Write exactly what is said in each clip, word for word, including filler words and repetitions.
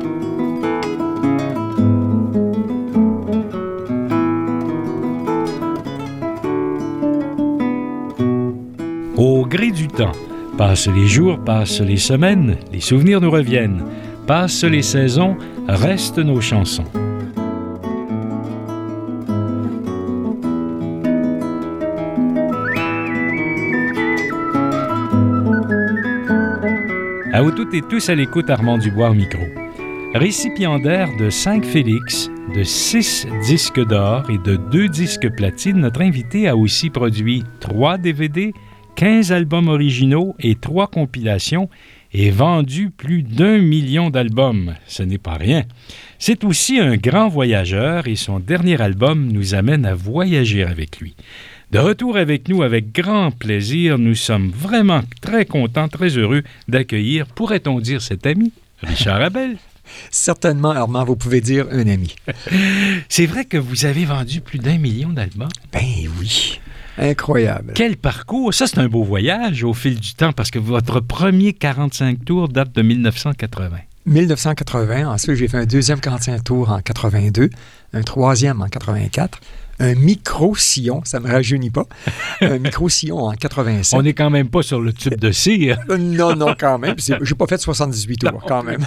Au gré du temps, passent les jours, passent les semaines, les souvenirs nous reviennent. Passent les saisons, restent nos chansons. À vous toutes et tous à l'écoute, Armand Dubois au micro. Récipiendaire de cinq Félix, de six disques d'or et de deux disques platine, notre invité a aussi produit trois D V D, quinze albums originaux et trois compilations et vendu plus d'un million d'albums. Ce n'est pas rien. C'est aussi un grand voyageur et son dernier album nous amène à voyager avec lui. De retour avec nous avec grand plaisir, nous sommes vraiment très contents, très heureux d'accueillir, pourrait-on dire cet ami, Richard Abel. Certainement, Armand, vous pouvez dire un ami. C'est vrai que vous avez vendu plus d'un million d'albums? Ben oui. Incroyable. Quel parcours! Ça, c'est un beau voyage au fil du temps parce que votre premier quarante-cinq tours date de dix-neuf cent quatre-vingts. dix-neuf cent quatre-vingts. Ensuite, j'ai fait un deuxième quarante-cinq tours en quatre-vingt-deux, un troisième en quatre-vingt-quatre, un micro-sillon, ça ne me rajeunit pas, un micro-sillon en quatre-vingt-sept. On n'est quand même pas sur le tube de cire. Non, non, quand même. Je n'ai pas fait soixante-dix-huit tours, non. Quand même.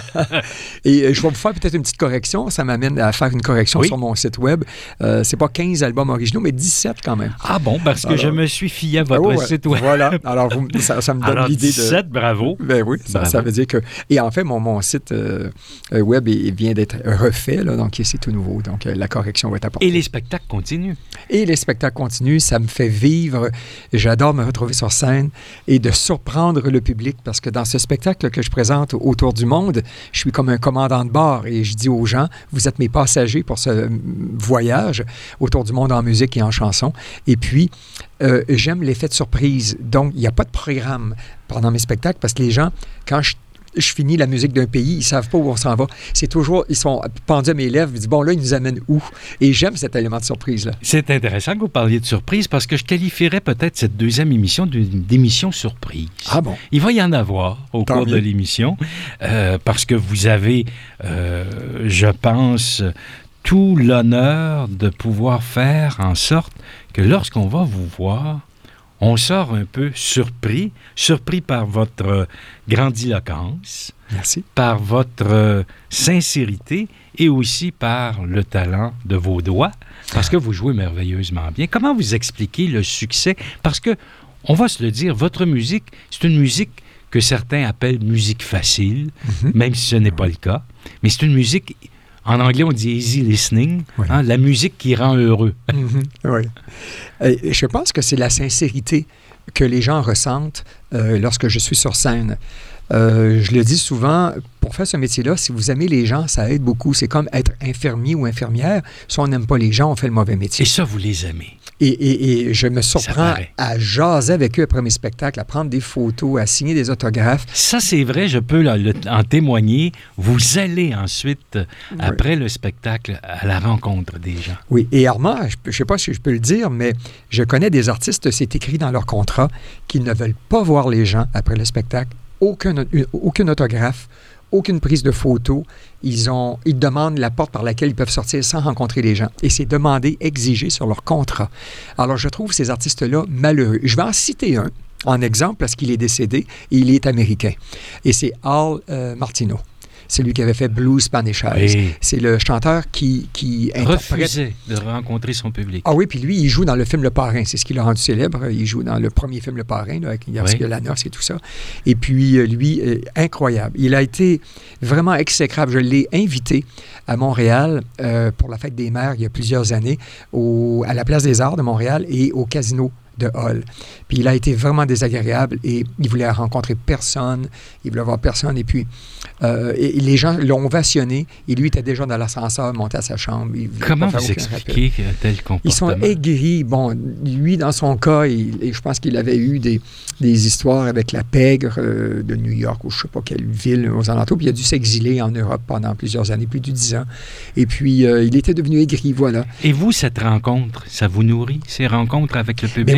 Et je vais vous faire peut-être une petite correction. Ça m'amène à faire une correction oui. sur mon site web. Euh, c'est pas quinze albums originaux, mais dix-sept quand même. Ah bon, parce que Alors, je me suis fié à votre oh, ouais, site web. Voilà. Alors, vous, ça, ça me donne Alors, l'idée de... dix-sept, bravo. Ben oui, ça, bravo. ça veut dire que... Et en fait, mon, mon site euh, web il vient d'être refait, là, donc c'est tout nouveau. Donc, euh, la correction va être apportée. Et les spectacles continuent. Et les spectacles continuent, ça me fait vivre. J'adore me retrouver sur scène et de surprendre le public parce que dans ce spectacle que je présente autour du monde, je suis comme un commandant de bord et je dis aux gens, vous êtes mes passagers pour ce voyage autour du monde en musique et en chanson. Et puis, euh, j'aime l'effet de surprise. Donc, il n'y a pas de programme pendant mes spectacles parce que les gens, quand je je finis la musique d'un pays, ils ne savent pas où on s'en va. C'est toujours, ils sont pendus à mes lèvres, ils disent, bon, là, ils nous amènent où? Et j'aime cet élément de surprise-là. C'est intéressant que vous parliez de surprise parce que je qualifierais peut-être cette deuxième émission d'une émission surprise. Ah bon? Il va y en avoir au Tant cours mieux. de l'émission euh, parce que vous avez, euh, je pense, tout l'honneur de pouvoir faire en sorte que lorsqu'on va vous voir, on sort un peu surpris, surpris par votre grandiloquence, Merci. par votre sincérité et aussi par le talent de vos doigts, parce que vous jouez merveilleusement bien. Comment vous expliquez le succès? Parce que, on va se le dire, votre musique, c'est une musique que certains appellent musique facile, mm-hmm. même si ce n'est pas le cas, mais c'est une musique... En anglais, on dit « easy listening oui. », hein, la musique qui rend heureux. Mm-hmm. Oui. Et je pense que c'est la sincérité que les gens ressentent euh, lorsque je suis sur scène. Euh, je le dis souvent, pour faire ce métier-là, si vous aimez les gens, ça aide beaucoup. C'est comme être infirmier ou infirmière. Si on n'aime pas les gens, on fait le mauvais métier. Et ça, vous les aimez. Et, et, et je me surprends à jaser avec eux après mes spectacles, à prendre des photos, à signer des autographes. Ça, c'est vrai, je peux le, le, en témoigner. Vous allez ensuite, oui. après le spectacle, à la rencontre des gens. Oui, et Armand, je ne sais pas si je peux le dire, mais je connais des artistes, c'est écrit dans leur contrat, qu'ils ne veulent pas voir les gens après le spectacle, aucun, aucun autographe, aucune prise de photo. Ils, ont, ils demandent la porte par laquelle ils peuvent sortir sans rencontrer les gens. Et c'est demandé, exigé sur leur contrat. Alors, je trouve ces artistes-là malheureux. Je vais en citer un, en exemple, parce qu'il est décédé et il est américain. Et c'est Al euh, Martino. C'est lui qui avait fait Blues Spanish Eyes. Oui. C'est le chanteur qui, qui interprète... refusait de rencontrer son public. Ah oui, puis lui, il joue dans le film Le Parrain. C'est ce qui l'a rendu célèbre. Il joue dans le premier film Le Parrain, là, avec oui. la noce et tout ça. Et puis, lui, euh, incroyable. Il a été vraiment exécrable. Je l'ai invité à Montréal euh, pour la Fête des Mères il y a plusieurs années, au, à la Place des Arts de Montréal et au Casino de Hall. Puis il a été vraiment désagréable et il voulait rencontrer personne, il voulait voir personne. Et puis, euh, et, et les gens l'ont ovationné et lui était déjà dans l'ascenseur, monté à sa chambre. Comment vous expliquez un tel comportement? Ils sont aigris. Bon, lui, dans son cas, il, et je pense qu'il avait eu des, des histoires avec la pègre euh, de New York ou je ne sais pas quelle ville aux alentours. Puis il a dû s'exiler en Europe pendant plusieurs années, plus de dix ans. Et puis, euh, il était devenu aigri, voilà. Et vous, cette rencontre, ça vous nourrit, ces rencontres avec le public? Mais oui,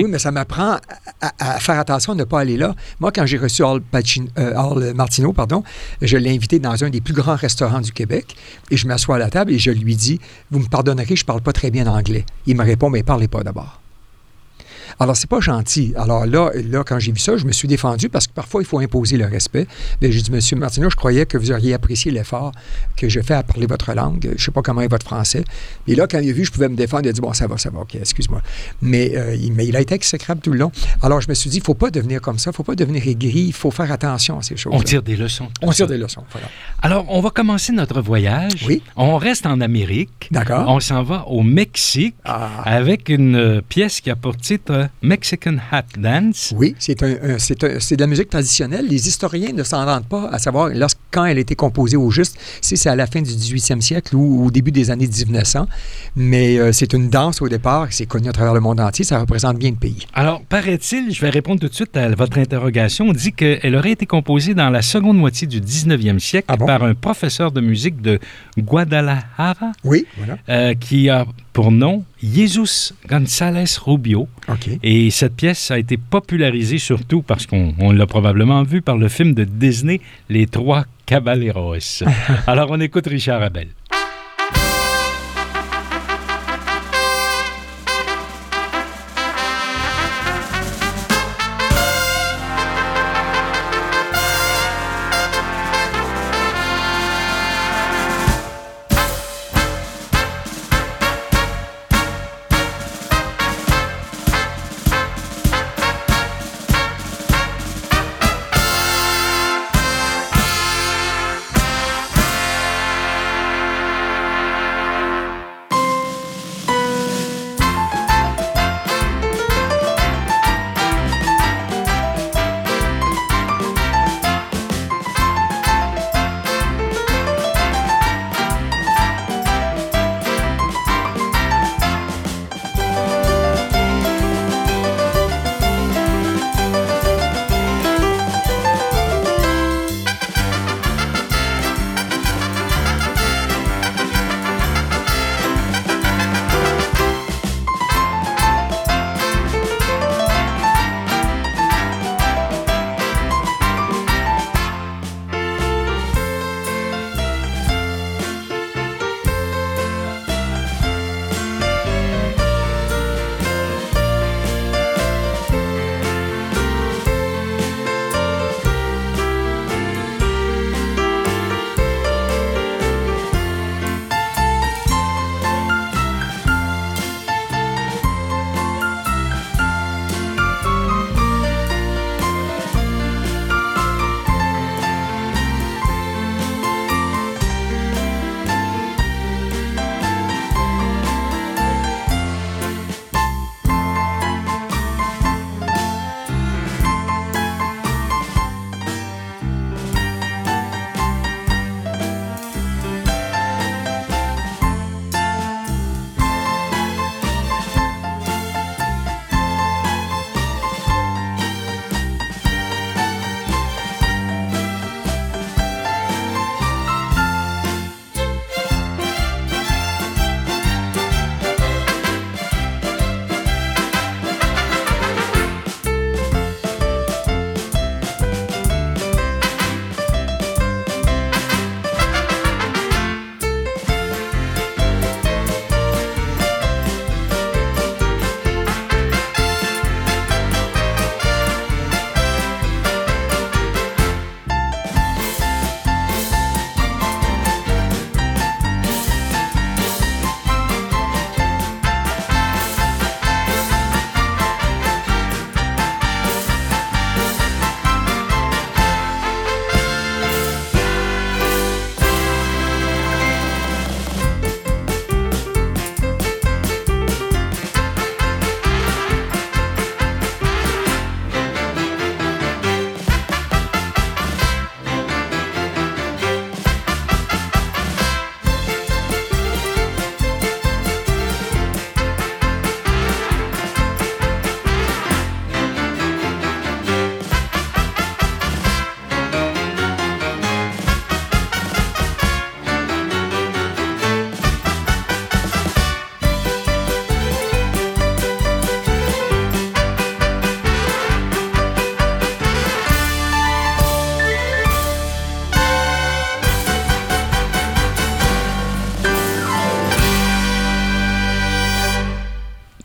mais ça m'apprend à, à, à faire attention à ne pas aller là. Moi, quand j'ai reçu Al, Pacino, euh, Al Martino, pardon, je l'ai invité dans un des plus grands restaurants du Québec et je m'assois à la table et je lui dis, vous me pardonnerez, je ne parle pas très bien anglais. Il me répond, mais parlez pas d'abord. Alors, c'est pas gentil. Alors là, là, quand j'ai vu ça, je me suis défendu parce que parfois, il faut imposer le respect. Mais j'ai dit, Monsieur Martineau, je croyais que vous auriez apprécié l'effort que je fais à parler votre langue. Je ne sais pas comment est votre français. Et là, quand il a vu, je pouvais me défendre. Il a dit, bon, ça va, ça va, OK, excuse-moi. Mais, euh, il, mais il a été exécrable tout le long. Alors, je me suis dit, il ne faut pas devenir comme ça. Il ne faut pas devenir aigri. Il faut faire attention à ces choses. On tire des leçons. On tire des leçons, voilà. Alors, on va commencer notre voyage. Oui. On reste en Amérique. D'accord. On s'en va au Mexique ah. avec une euh, pièce qui a pour titre Mexican Hat Dance. Oui, c'est, un, un, c'est, un, c'est de la musique traditionnelle. Les historiens ne s'en rendent pas à savoir quand elle a été composée au juste, si c'est à la fin du dix-huitième siècle ou au début des années dix-neuf cents. Mais euh, c'est une danse au départ, c'est connu à travers le monde entier, ça représente bien le pays. Alors, paraît-il, je vais répondre tout de suite à votre interrogation, on dit qu'elle aurait été composée dans la seconde moitié du dix-neuvième siècle ah bon? par un professeur de musique de Guadalajara. Oui, voilà. Euh, qui a pour nom Jesus González Rubio. Okay. Et cette pièce a été popularisée surtout parce qu'on on l'a probablement vu par le film de Disney, Les Trois Caballeros. Alors, on écoute Richard Abel.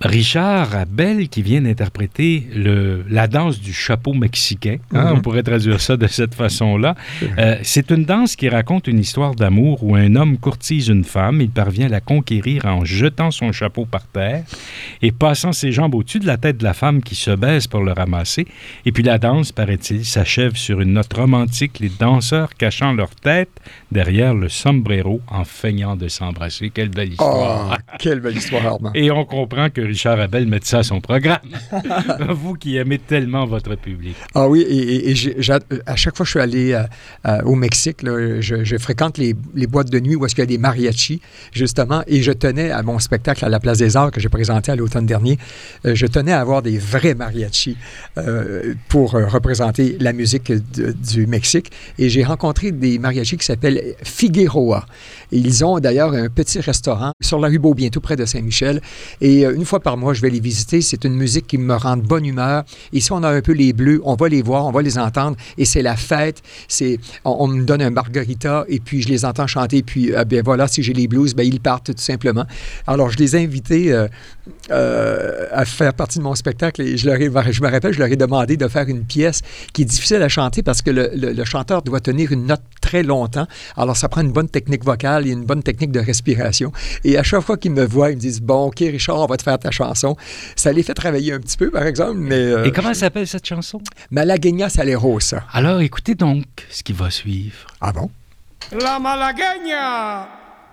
Richard Abel qui vient d'interpréter le, la danse du chapeau mexicain. Hein, mm-hmm. On pourrait traduire ça de cette façon-là. Euh, c'est une danse qui raconte une histoire d'amour où un homme courtise une femme. Il parvient à la conquérir en jetant son chapeau par terre et passant ses jambes au-dessus de la tête de la femme qui se baisse pour le ramasser. Et puis la danse, paraît-il, s'achève sur une note romantique, les danseurs cachant leur tête derrière le sombrero en feignant de s'embrasser. Quelle belle histoire! Oh, quelle belle histoire, Armand! Et on comprend que Richard Abel mette ça à son programme. Vous qui aimez tellement votre public. Ah oui, et, et, et j'ai, j'ai, à chaque fois que je suis allé euh, euh, au Mexique, là, je, je fréquente les, les boîtes de nuit où est-ce qu'il y a des mariachis, justement, et je tenais à mon spectacle à la Place des Arts que j'ai présenté à l'automne dernier, euh, je tenais à avoir des vrais mariachis euh, pour euh, représenter la musique de, du Mexique. Et j'ai rencontré des mariachis qui s'appellent Figueroa. Et ils ont d'ailleurs un petit restaurant sur la rue Beaubien, tout près de Saint-Michel. Et euh, une fois par mois, je vais les visiter. C'est une musique qui me rend de bonne humeur. Ici, on a un peu les bleus. On va les voir, on va les entendre. Et c'est la fête. C'est, on, on me donne un margarita et puis je les entends chanter. Puis, euh, ben voilà, si j'ai les blues, ben ils partent tout simplement. Alors, je les ai invités euh, euh, à faire partie de mon spectacle. Et je, leur ai, je me rappelle, je leur ai demandé de faire une pièce qui est difficile à chanter parce que le, le, le chanteur doit tenir une note très longtemps. Alors, ça prend une bonne technique vocale et une bonne technique de respiration. Et à chaque fois qu'ils me voient, ils me disent « Bon, OK, Richard, on va te faire ta chanson. » Ça les fait travailler un petit peu, par exemple, mais... Euh, Et comment s'appelle cette chanson? Malagueña Salerosa. Alors, écoutez donc ce qui va suivre. Ah bon? La malagueña!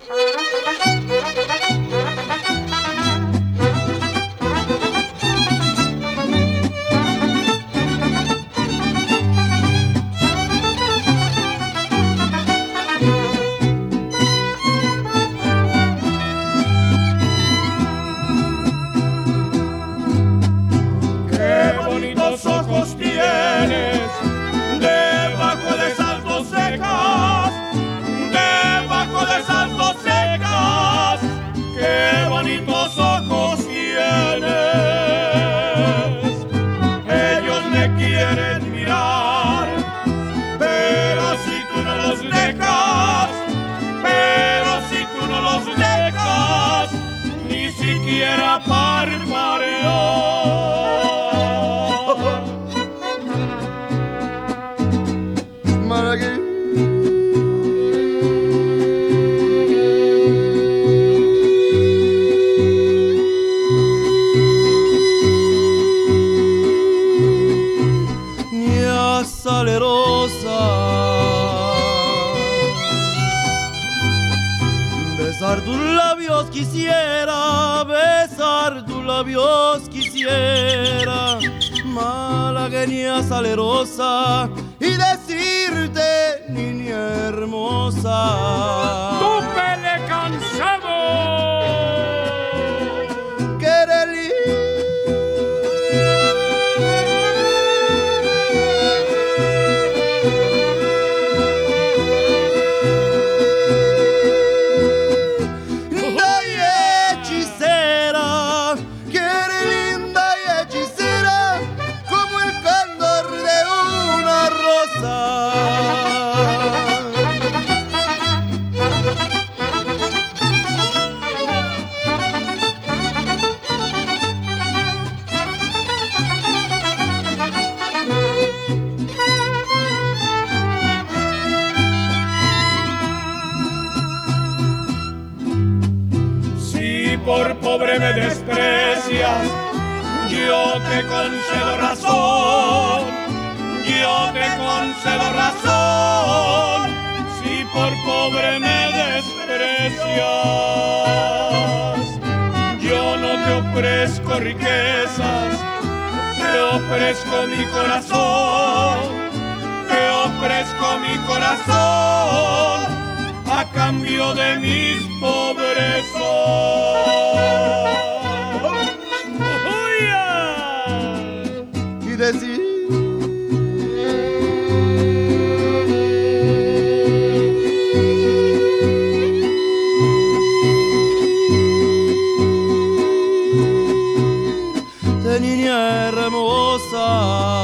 Ojos tienes debajo de esas dos cejas, debajo de esas dos cejas, qué bonitos ojos tienes. Ellos me quieren mirar, pero si tú no los dejas, pero si tú no los dejas, ni siquiera parpadear. Besar tus labios quisiera, besar tus labios quisiera, malagueña salerosa, y decirte, niña hermosa, ¡tú pele cansado! Por pobre me desprecias, yo te concedo razón, yo te concedo razón, si por pobre me desprecias. Yo no te ofrezco riquezas, te ofrezco mi corazón, te ofrezco mi corazón, a cambio de mis pobrezas. Y decir de niña hermosa,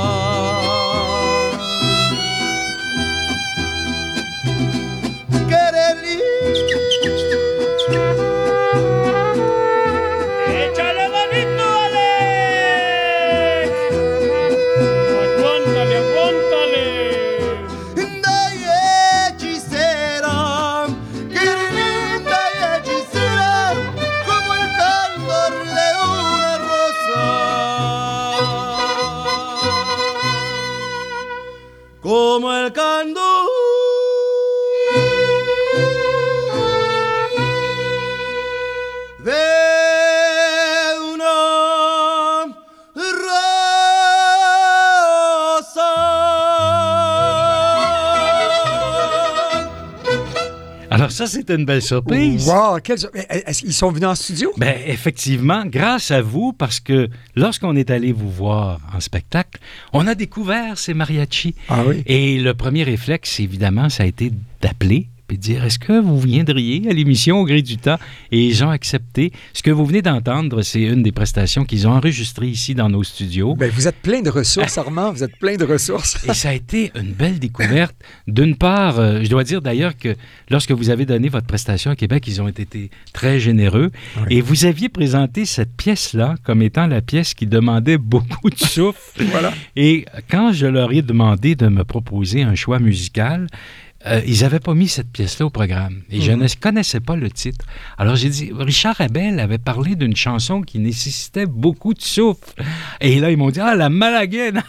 ça, c'est une belle surprise. Wow! Quelle... Est-ce qu'ils sont venus en studio? Ben, effectivement, grâce à vous, parce que lorsqu'on est allé vous voir en spectacle, on a découvert ces mariachis. Ah oui? Et le premier réflexe, évidemment, ça a été d'appeler et de dire, est-ce que vous viendriez à l'émission au gré du temps? Et ils ont accepté. Ce que vous venez d'entendre, c'est une des prestations qu'ils ont enregistrées ici dans nos studios. Ben, vous êtes plein de ressources, Armand. Vous êtes plein de ressources. Et ça a été une belle découverte. D'une part, euh, je dois dire d'ailleurs que lorsque vous avez donné votre prestation à Québec, ils ont été très généreux. Oui. Et vous aviez présenté cette pièce-là comme étant la pièce qui demandait beaucoup de souffle. Voilà. Et quand je leur ai demandé de me proposer un choix musical, Euh, ils n'avaient pas mis cette pièce-là au programme. Et mm-hmm. je ne connaissais pas le titre. Alors, j'ai dit, Richard Abel avait parlé d'une chanson qui nécessitait beaucoup de souffle. Et là, ils m'ont dit, ah, la Malaguène!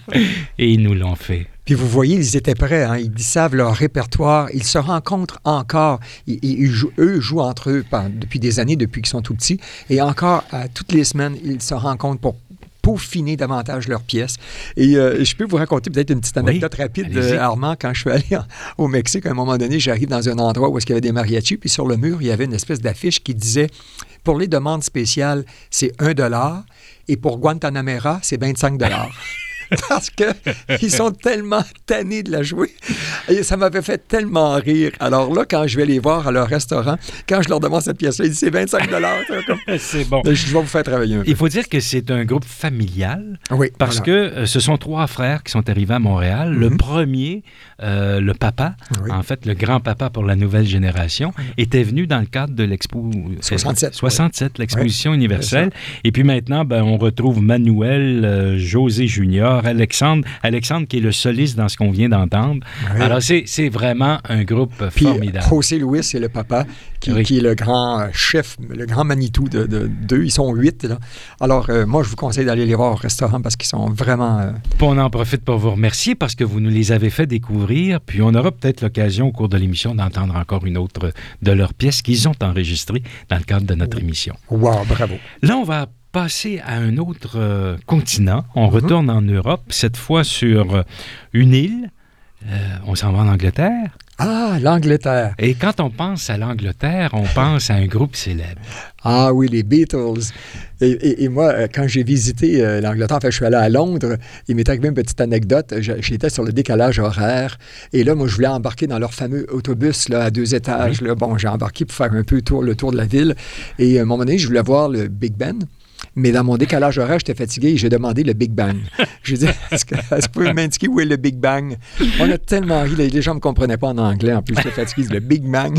Et ils nous l'ont fait. Puis vous voyez, ils étaient prêts, hein? Ils savent leur répertoire, ils se rencontrent encore. Ils, ils jouent, eux jouent entre eux pendant, depuis des années, depuis qu'ils sont tout petits. Et encore, euh, toutes les semaines, ils se rencontrent pour peaufiner davantage leurs pièces. Et euh, je peux vous raconter peut-être une petite anecdote oui, rapide de Armand. Quand je suis allé en, au Mexique, à un moment donné, j'arrive dans un endroit où il y avait des mariachis, puis sur le mur, il y avait une espèce d'affiche qui disait « Pour les demandes spéciales, c'est un dollar et pour Guantanamera, c'est vingt-cinq dollars. » Parce qu'ils sont tellement tannés de la jouer. Et ça m'avait fait tellement rire. Alors là, quand je vais les voir à leur restaurant, quand je leur demande cette pièce-là, ils disent c'est vingt-cinq dollars. C'est bon. Je vais vous faire travailler un peu. Il faut dire que c'est un groupe familial. Oui. Parce voilà. que euh, ce sont trois frères qui sont arrivés à Montréal. Mm-hmm. Le premier, euh, le papa, oui. en fait, le grand-papa pour la nouvelle génération, oui. était venu dans le cadre de l'expo soixante-sept, soixante-sept oui. l'exposition oui. universelle. Et puis maintenant, ben, on retrouve Manuel, euh, José Junior, Alexandre, Alexandre qui est le soliste dans ce qu'on vient d'entendre. Oui. Alors, c'est, c'est vraiment un groupe Puis, formidable. José Luis, c'est le papa qui, oui. qui est le grand chef, le grand Manitou de, de, d'eux. Ils sont huit, là. Alors, euh, moi, je vous conseille d'aller les voir au restaurant parce qu'ils sont vraiment... Euh... On en profite pour vous remercier parce que vous nous les avez fait découvrir. Puis, on aura peut-être l'occasion au cours de l'émission d'entendre encore une autre de leurs pièces qu'ils ont enregistrées dans le cadre de notre émission. Wow, bravo. Là, on va passer à un autre euh, continent. On mm-hmm. retourne en Europe, cette fois sur euh, une île. Euh, on s'en va en Angleterre. Ah, l'Angleterre. Et quand on pense à l'Angleterre, on pense à un groupe célèbre. Ah oui, les Beatles. Et, et, et moi, quand j'ai visité euh, l'Angleterre, enfin, je suis allé à Londres, il m'est arrivé une petite anecdote. J'étais sur le décalage horaire. Et là, moi, je voulais embarquer dans leur fameux autobus là, à deux étages. Oui. Là. Bon, j'ai embarqué pour faire un peu tour, le tour de la ville. Et à un moment donné, je voulais voir le Big Ben. Mais dans mon décalage horaire, j'étais fatigué et j'ai demandé le Big Bang. Je lui ai dit, est-ce que, est-ce que vous pouvez m'indiquer où est le Big Bang? On a tellement ri, les gens ne me comprenaient pas en anglais. En plus, j'étais fatigué, le Big Bang.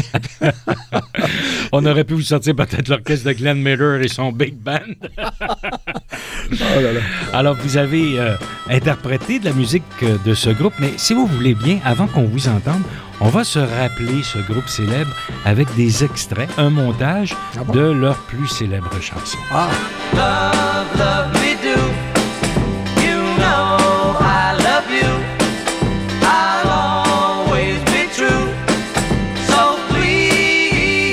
On aurait pu vous sortir peut-être l'orchestre de Glenn Miller et son Big Band. Oh là là. Alors, vous avez euh, interprété de la musique euh, de ce groupe, mais si vous voulez bien, avant qu'on vous entende, on va se rappeler ce groupe célèbre avec des extraits, un montage ah bon? de leurs plus célèbres chansons. Ah! Love, love me do. You know I love you. I'll always be true. So please,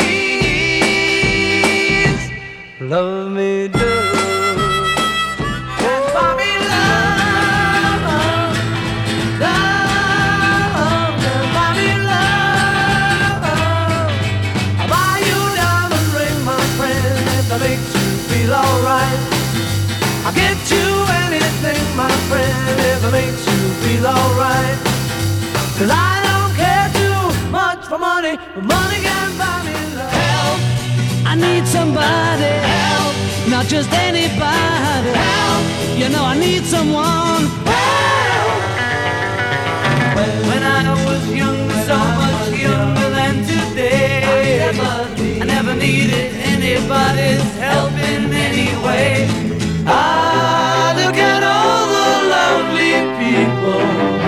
love me do. Makes you feel alright. Cause I don't care too much for money, but money can buy me love. Help! I need somebody. Help! Not just anybody. Help! You know I need someone. Help! When I was younger, so much younger than today, I never, I never needed anybody's help in any way. I look at all the lonely people.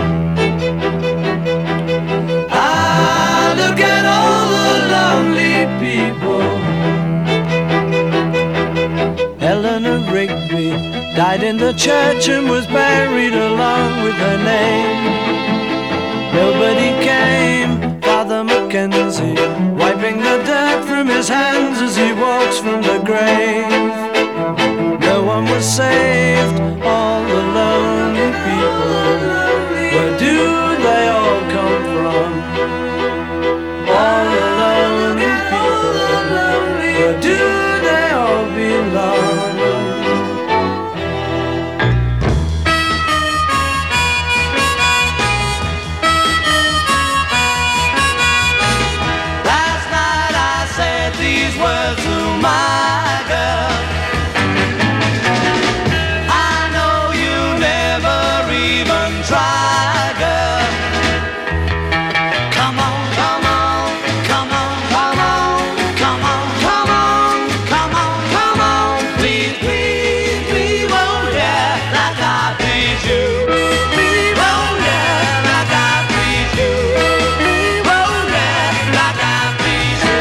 I look at all the lonely people. Eleanor Rigby died in the church and was buried along with her name. Nobody came. Father Mackenzie wiping the dirt from his hands as he walks from the grave. No one was saved, all the lonely people. Where do they all come from? All the lonely words to my girl. I know you never even try, girl. Come on, come on, come on, come on, come on, come on, come on, come on. Please, please, please, oh yeah, like I please you. Please, oh yeah, like I please you. Please, oh yeah, like I please you.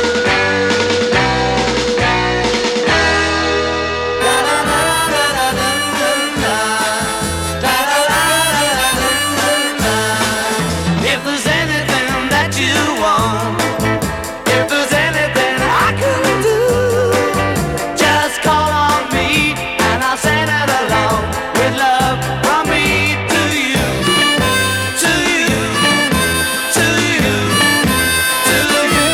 If there's anything that you want, if there's anything I can do, just call on me and I'll send it along with love from me to you, to you, to you, to you.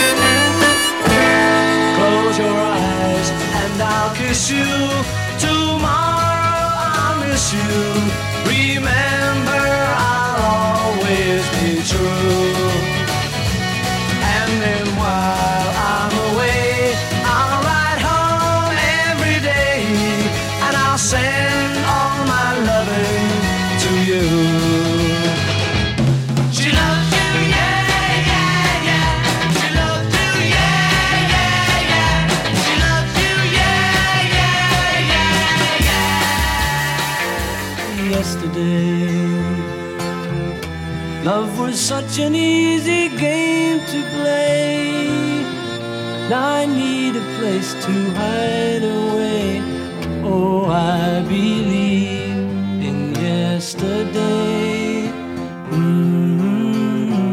Close your eyes and I'll kiss you. Tomorrow I'll miss you. Remember, I'll always be true. And then while I'm away, I'll ride home every day, and I'll send all my loving to you. She loves you, yeah, yeah, yeah. She loves you, yeah, yeah, yeah. She loves you, yeah, yeah, yeah, yeah. Yesterday, love was such an easy game to play. Now I need a place to hide away. Oh, I believe in yesterday. Mm-hmm.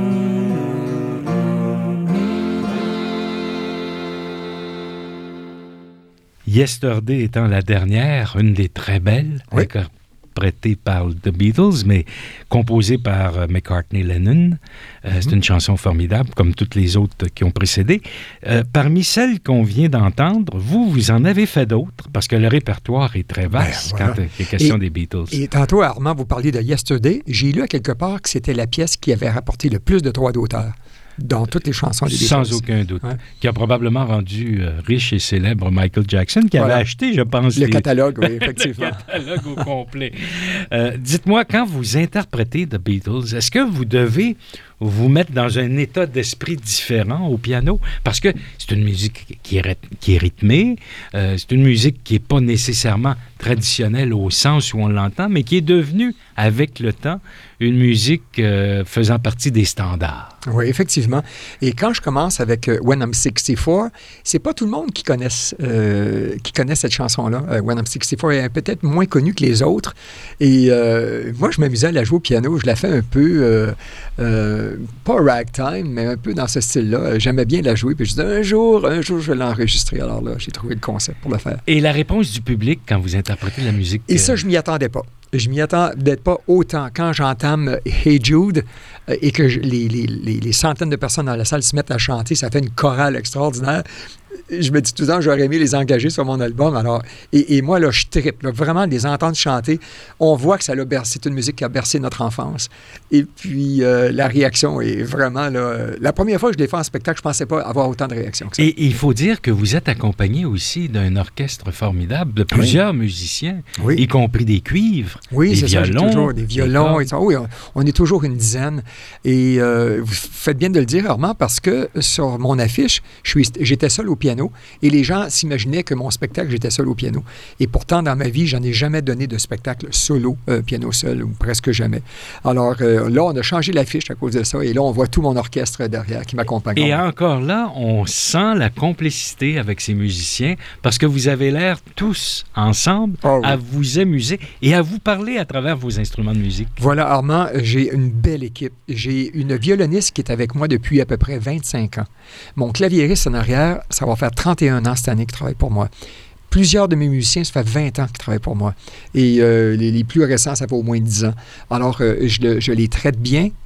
Yesterday étant la dernière, une des très belles, Oui. interprétée par The Beatles, mais composée par euh, McCartney-Lennon. Euh, Mm-hmm. C'est une chanson formidable, comme toutes les autres qui ont précédé. Euh, parmi celles qu'on vient d'entendre, vous, vous en avez fait d'autres, parce que le répertoire est très vaste Ben, voilà. quand il est question Et- des Beatles. Et tantôt, Armand, vous parliez de Yesterday. J'ai lu à quelque part que c'était la pièce qui avait rapporté le plus de droits d'auteur dans toutes les chansons des Beatles. Sans aucun doute. Ouais. Qui a probablement rendu euh, riche et célèbre Michael Jackson, qui Voilà. avait acheté, je pense, Le les- catalogue, oui, effectivement. le catalogue au complet. Euh, dites-moi, quand vous interprétez The Beatles, est-ce que vous devez vous mettre dans un état d'esprit différent au piano? Parce que c'est une musique qui est, ryth- qui est rythmée, euh, c'est une musique qui n'est pas nécessairement traditionnelle au sens où on l'entend, mais qui est devenue, avec le temps, une musique euh, faisant partie des standards. Oui, effectivement. Et quand je commence avec euh, When I'm sixty-four, c'est pas tout le monde qui connaisse, euh, qui connaît cette chanson-là. Euh, When I'm sixty-four est peut-être moins connue que les autres. Et euh, moi, je m'amusais à la jouer au piano. Je la fais un peu, euh, euh, pas ragtime, mais un peu dans ce style-là. J'aimais bien la jouer. Puis je disais, un jour, un jour, je vais l'enregistrer. Alors là, j'ai trouvé le concept pour le faire. Et la réponse du public quand vous interprétez la musique... Et euh, ça, je m'y attendais pas. Je m'y attendais pas autant. Quand j'entame Hey Jude euh, et que je- les, les- les- les centaines de personnes dans la salle se mettent à chanter, ça fait une chorale extraordinaire. Je me dis tout le temps, j'aurais aimé les engager sur mon album. Alors, et, et moi, là, je trippe. Là, vraiment, les entendre chanter, on voit que ça l'a bercé. C'est une musique qui a bercé notre enfance. Et puis, euh, la réaction est vraiment... Là, euh, la première fois que je l'ai fait en spectacle, je ne pensais pas avoir autant de réactions que ça. Et il faut dire que vous êtes accompagné aussi d'un orchestre formidable, de plusieurs musiciens, Oui. y compris des cuivres, Oui, des c'est ça, j'ai violons, toujours des violons. cordes. Et ça. Oui, on, on est toujours une dizaine. Et euh, vous faites bien de le dire, Armand, parce que sur mon affiche, je suis, j'étais seul au piano et les gens s'imaginaient que mon spectacle, j'étais seul au piano. Et pourtant, dans ma vie, j'en ai jamais donné de spectacle solo, euh, piano seul, ou presque jamais. Alors euh, là, on a changé l'affiche à cause de ça. Et là, on voit tout mon orchestre derrière qui m'accompagne. Et encore là, on sent la complicité avec ces musiciens parce que vous avez l'air tous ensemble Ah oui. à vous amuser et à vous parler à travers vos instruments de musique. Voilà, Armand, j'ai une belle équipe. J'ai une violoniste qui est avec moi depuis à peu près vingt-cinq ans. Mon claviériste en arrière, ça va faire trente et un ans cette année qui travaille pour moi. Plusieurs de mes musiciens, ça fait vingt ans qu'ils travaillent pour moi. Et euh, les, les plus récents, ça fait au moins dix ans. Alors, euh, je, le- je les traite bien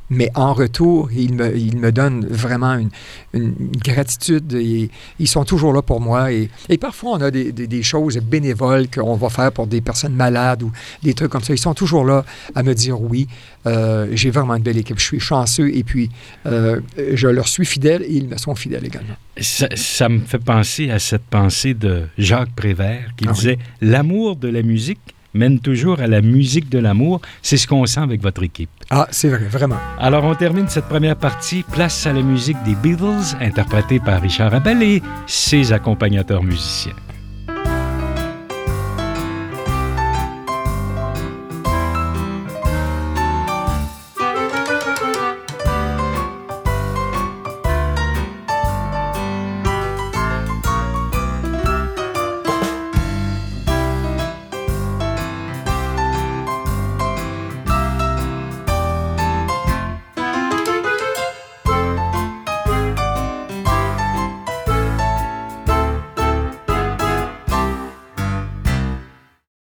mais en retour, ils me, ils me donnent vraiment une, une gratitude. Et, ils sont toujours là pour moi. Et, et parfois, on a des, des, des choses bénévoles qu'on va faire pour des personnes malades ou des trucs comme ça. Ils sont toujours là à me dire oui. Euh, j'ai vraiment une belle équipe. Je suis chanceux et puis euh, je leur suis fidèle et ils me sont fidèles également. Ça, ça me fait penser à cette pensée de Jacques Prévert qui ah disait oui. « L'amour de la musique mène toujours à la musique de l'amour. » C'est ce qu'on sent avec votre équipe. Ah, c'est vrai, vraiment. Alors, on termine cette première partie. Place à la musique des Beatles, interprétée par Richard Abel et ses accompagnateurs musiciens.